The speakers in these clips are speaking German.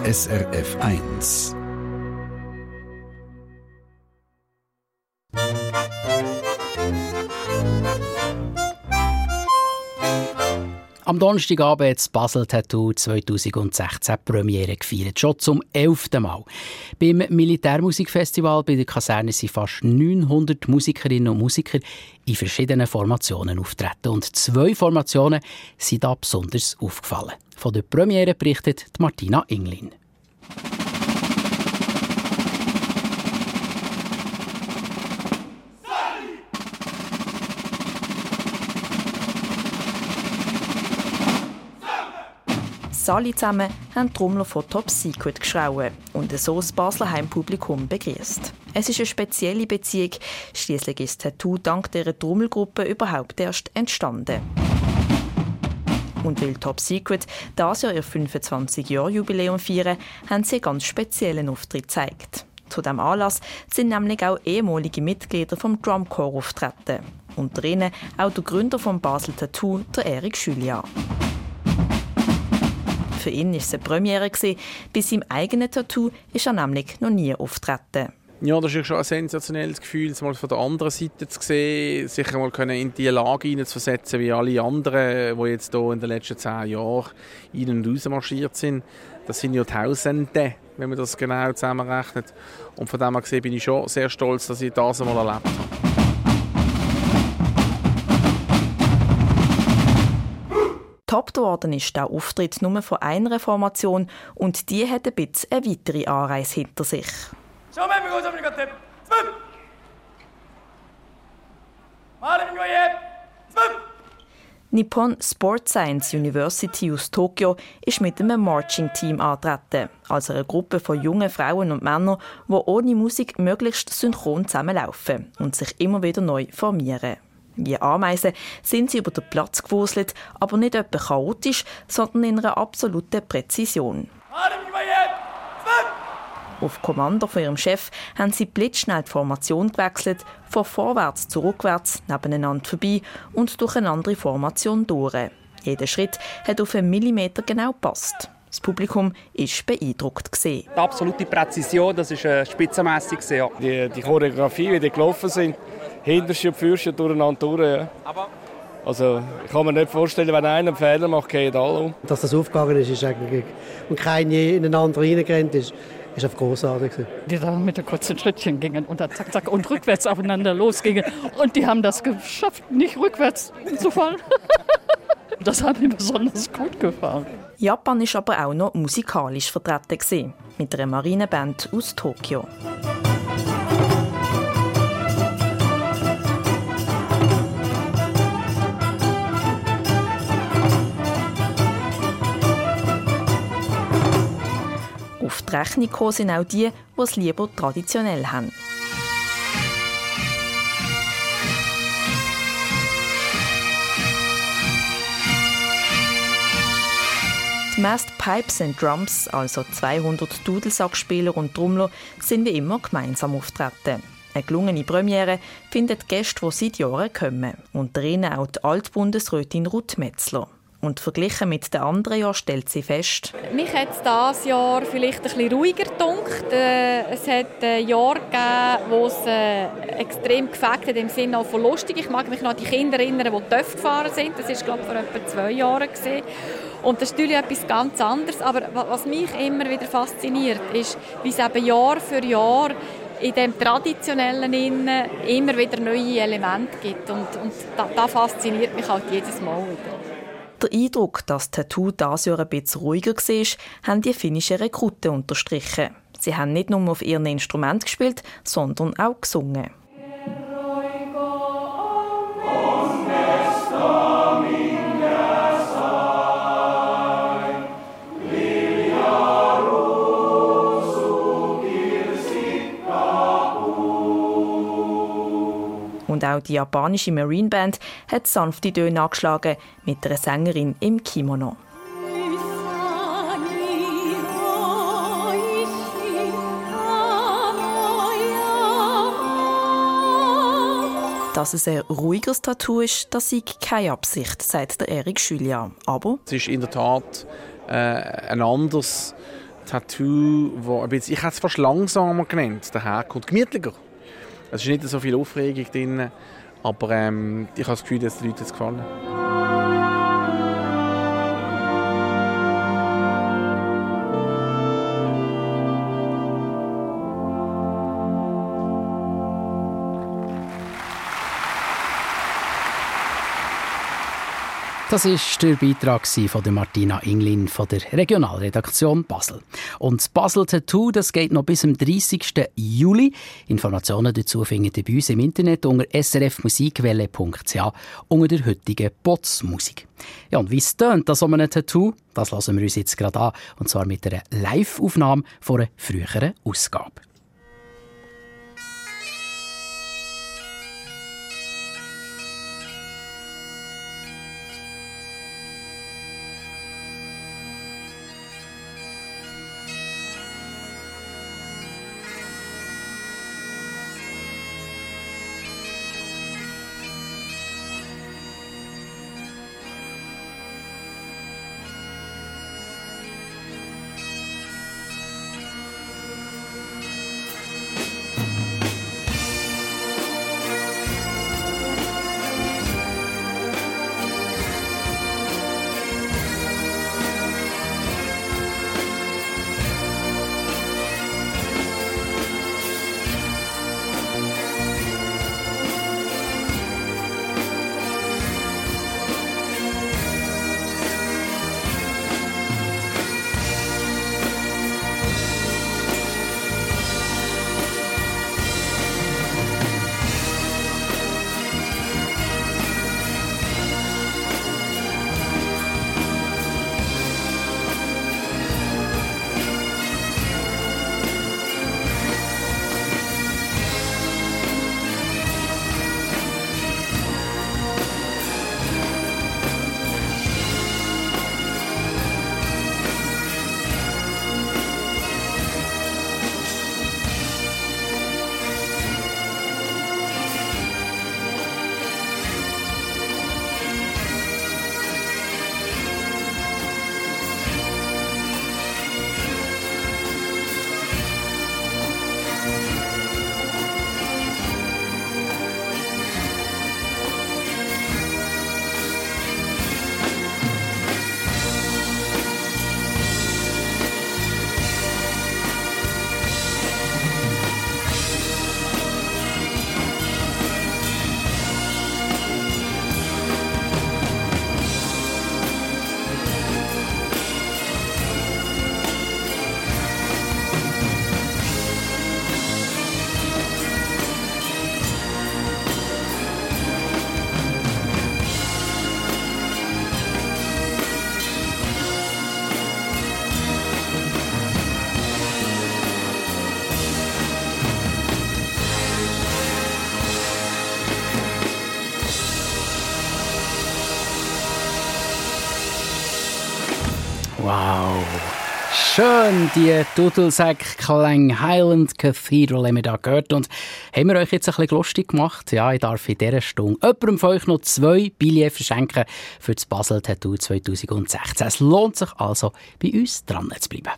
SRF 1. Am Donnerstagabend hat das Basel Tattoo 2016 Premiere gefeiert, schon zum 11. Mal. Beim Militärmusikfestival bei der Kaserne sind fast 900 Musikerinnen und Musiker in verschiedenen Formationen auftreten. Und 2 Formationen sind da besonders aufgefallen. Von der Premiere berichtet Martina Inglin. Alle zusammen haben die Trommler von Top Secret geschrauen und so das Basler Heimpublikum begrüßt. Es ist eine spezielle Beziehung, schliesslich ist das Tattoo dank dieser Trommelgruppe überhaupt erst entstanden. Und weil Top Secret dieses Jahr ihr 25-Jahr-Jubiläum feiern, haben sie einen ganz speziellen Auftritt gezeigt. Zu diesem Anlass sind nämlich auch ehemalige Mitglieder vom Drumcorps auftreten. Unter ihnen auch der Gründer vom Basel Tattoo, der Eric Julia. Für ihn war es eine Premiere. Bei seinem eigenen Tattoo ist er nämlich noch nie auftreten. Ja, das ist schon ein sensationelles Gefühl, es mal von der anderen Seite zu sehen, sich mal in die Lage hineinzuversetzen, wie alle anderen, die jetzt hier in den letzten 10 Jahren rein und raus marschiert sind. Das sind ja Tausende, wenn man das genau zusammenrechnet. Und von dem her gesehen bin ich schon sehr stolz, dass ich das einmal erlebt habe. Top geworden ist der Auftritt nur von einer Formation und die hat ein bisschen eine weitere Anreise hinter sich. Nippon Sport Science University aus Tokio ist mit einem Marching-Team angetreten, also eine Gruppe von jungen Frauen und Männern, die ohne Musik möglichst synchron zusammenlaufen und sich immer wieder neu formieren. Wie Ameisen sind sie über den Platz gewuselt, aber nicht etwa chaotisch, sondern in einer absoluten Präzision. Auf Kommando von ihrem Chef haben sie blitzschnell die Formation gewechselt, von vorwärts zu rückwärts, nebeneinander vorbei und durch eine andere Formation durch. Jeder Schritt hat auf einen Millimeter genau gepasst. Das Publikum war beeindruckt. Die absolute Präzision, das war spitzenmässig. Ja. Die Choreografie, wie die gelaufen sind, Hinterste und Fürste durcheinander durch. Ja. Also, ich kann mir nicht vorstellen, wenn einer einen Fehler macht, gehen alle um. Dass das aufgegangen ist eigentlich, und keiner je ineinander reingerannt ist einfach großartig. Die da mit den kurzen Schrittchen gingen und dann zack, zack und rückwärts aufeinander losgingen. Und die haben das geschafft, nicht rückwärts zu fallen. Das hat mir besonders gut gefallen. Japan war aber auch noch musikalisch vertreten, mit einer Marineband aus Tokio. Auf die Rechnung gekommen sind auch die, die es lieber traditionell haben. Die Massed Pipes and Drums, also 200 Dudelsackspieler und Trommler, sind wie immer gemeinsam auftreten. Eine gelungene Premiere findet Gäste, die seit Jahren kommen. Unter ihnen auch die Altbundesrätin Ruth Metzler. Und verglichen mit den anderen Jahren stellt sie fest: Mich hat es dieses Jahr vielleicht ein bisschen ruhiger gedunkt. Es hat Jahre gegeben, wo es extrem gefällt hat, im Sinne auch von lustig. Ich mag mich noch an die Kinder erinnern, die TÜV gefahren sind. Das war, glaube ich, vor etwa 2 Jahren. Und das ist natürlich etwas ganz anderes. Aber was mich immer wieder fasziniert, ist, wie es eben Jahr für Jahr in dem Traditionellen immer wieder neue Elemente gibt. Und das fasziniert mich halt jedes Mal wieder. Der Eindruck, dass Tattoo dieses Jahr ein bisschen ruhiger war, haben die finnischen Rekruten unterstrichen. Sie haben nicht nur auf ihren Instrument gespielt, sondern auch gesungen. Und auch die japanische Marine Band hat sanfte Töne angeschlagen mit einer Sängerin im Kimono. Dass es ein ruhigeres Tattoo ist, das ist keine Absicht, sagt der Eric Julia. Aber es ist in der Tat ein anderes Tattoo, wo ich hätte es fast langsamer genannt, daherkommt, gemütlicher. Es ist nicht so viel Aufregung drin, aber ich habe das Gefühl, dass den Leuten es gefallen. Das war der Beitrag von Martina Inglin von der Regionalredaktion Basel. Und das Basel Tattoo, das geht noch bis zum 30. Juli. Informationen dazu findet ihr bei uns im Internet unter srfmusikwelle.ch unter der heutigen Potsmusik. Ja, und wie es tönt, das um ein Tattoo, das lassen wir uns jetzt gerade an. Und zwar mit einer Live-Aufnahme von einer früheren Ausgabe. Wow, schön, die Dudelsack-Klänge Highland Cathedral haben wir da gehört. Und haben wir euch jetzt ein bisschen lustig gemacht? Ja, ich darf in dieser Stunde jemandem von euch noch 2 Billets verschenken für das Basel Tattoo 2016. Es lohnt sich also, bei uns dran zu bleiben.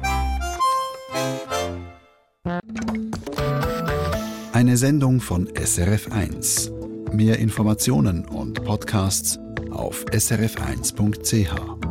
Eine Sendung von SRF1. Mehr Informationen und Podcasts auf srf1.ch.